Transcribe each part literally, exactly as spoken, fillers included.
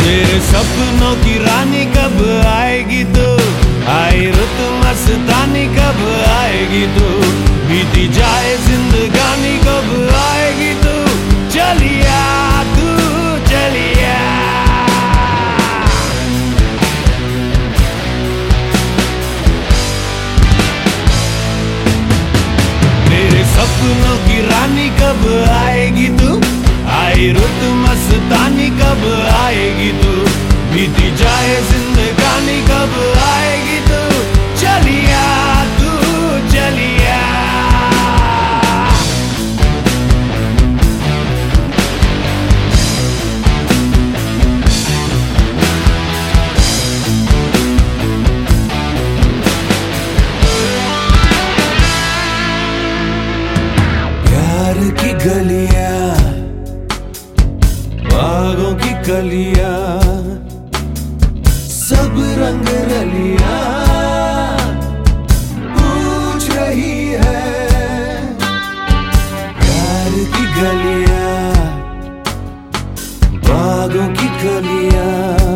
मेरे सपनों की रानी कब आएगी तू, आई रुत मस्तानी कब आएगी तू, बीती जाए जिंदगानी कब आएगी तू, चलिया तू चलिया। मेरे सपनों की रानी कब आएगी तू, आई रुत मस्तानी कब आएगी तू, बीती जाए जिंदगानी कब आएगी तू, चलिया तू चलिया। प्यार की गलियां, बागों की कलियां, सब रंग रलियां पूछ रही है। प्यार की गलियां, बागों की कलियां,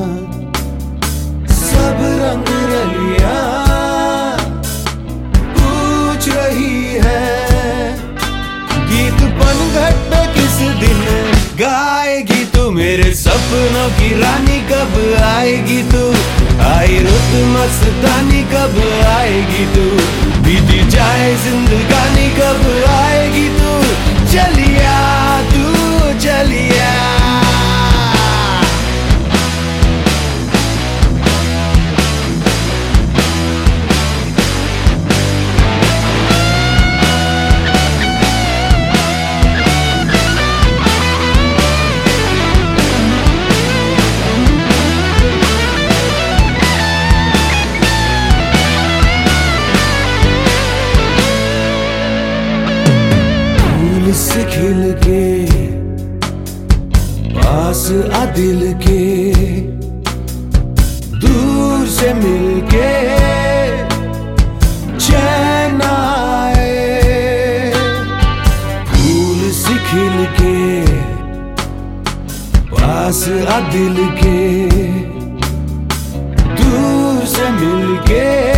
सब रंग रलियां पूछ रही है। गीत पनघट पे किस दिन गाएगी तू, मेरे सपनों की रानी कब आएगी तू, आई रुत मस्तानी कब आएगी तू, बीती जाए जिंदगानी कब आएगी तू, चलिया तू चलिया। से खिल के पास आ दिल के, दूर से मिलके चैन आए। फूल से खिल के पास आ दिल के, दूर से मिलके